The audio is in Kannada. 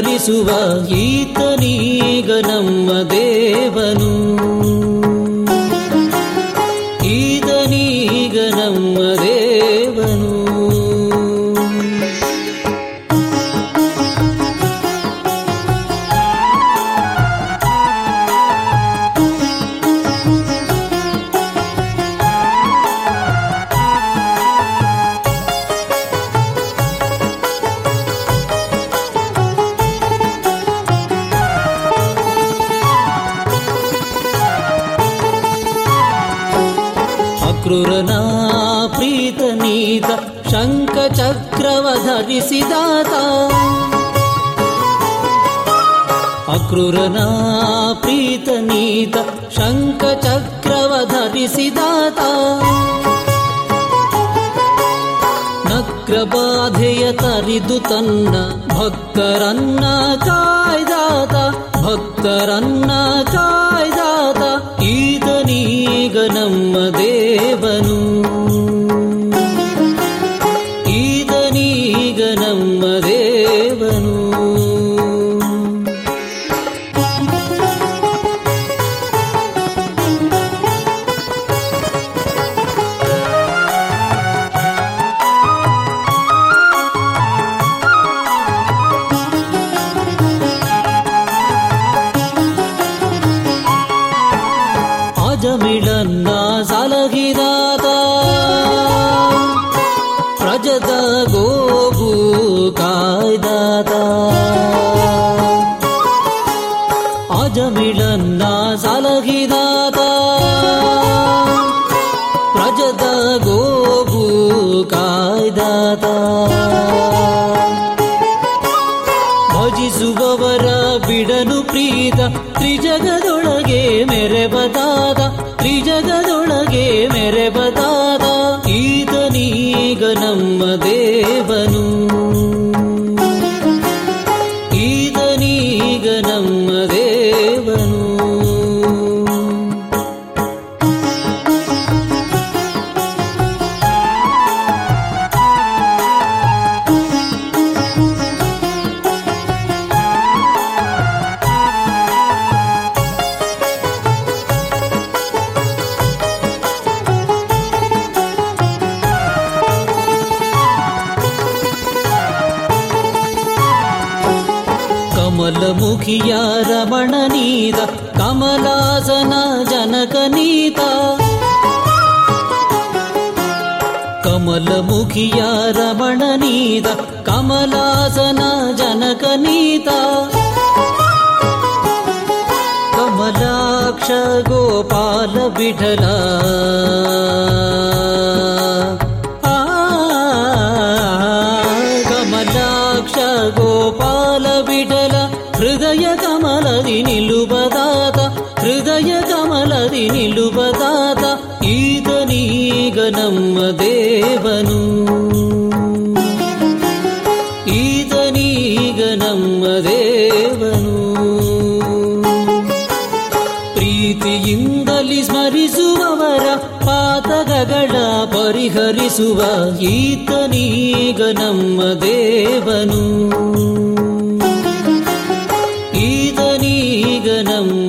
ಪರಿಹರಿಸುವ ಈತನೀಗ ನಮ್ಮ ದೇವನು. ಈತನೀಗ ನಮ್ಮ ದೇವನು. ಅಕ್ರೂರನ ಪ್ರೀತನೀತ ಶಂಖ ಚಕ್ರವ ಧರಿಸಿದಾತ. ಅಕ್ರೂರನ ಪ್ರೀತನೀತ ಶಂಖ ಚಕ್ರವ ಧರಿಸಿದಾತ. ನಕ್ರಬಾಧೆಯ ತರಿದು ತನ್ನ ಭಕ್ತರನ್ನ ಕಾಯ್ದಾತ. ಭಕ್ತರನ್ನ ಕಾಯ್ದಾತ ಈತನೀಗ ನಮ್ಮ ದೇವನು. ಈತನೀಗ ನಮ್ಮ ದೇವನು. ಅಜಮಿಳನ್ನ ಸಲಹಿದಾತ. ಪ್ರಜದ ಗೋವು ಕಾಯ್ದಾತ. ಅಜಮಿಳನ್ನ ಸಲಹಿದಾತ. ಪ್ರಜದ ಗೋವು ಕಾಯ್ದಾತ. ಭಜಿಸುವವರ ಬಿಡನು ಪ್ರೀತ ತ್ರಿಜಗದೊಳಗೆ ಮೆರೆಬದಾದ. ತ್ರಿಜಗದೊಳಗೆ ಮೆರೆಬದಾದ ಈತನೀಗ ನಮ್ಮ ದೇವನು. ಈತನೀಗ ನಮ್ಮ ದೇವನು. ಕಮಲಮುಖಿಯ ರಮಣನೀತ ಕಮಲಾಸನ ಜನಕನೀತ. ಕಮಲಮುಖಿಯ ರಮಣನೀತ ಕಮಲಾಸನ ಜನಕನೀತ. ಕಮಲಾಕ್ಷ ಗೋಪಾಲ ವಿಠಲ. ಕಮಲಾಕ್ಷ ಗೋಪಾಲ ವಿಠಲ ಹೃದಯ ಕಮಲದಿ ನಿಲುಬದಾತ. ಹೃದಯ ಕಮಲದಿ ನಿಲುಬದಾತ ಈತನೀಗ ನಮ್ಮ ದೇವನು. ಈತನೀಗ ನಮ್ಮ ದೇವನು. ಪ್ರೀತಿಯಿಂದಲಿ ಸ್ಮರಿಸುವವರ ಪಾತಕಗಳ ಪರಿಹರಿಸುವ ಈತನೀಗ ನಮ್ಮ ದೇವನು. ಈತನೀಗ ನಮ್ಮ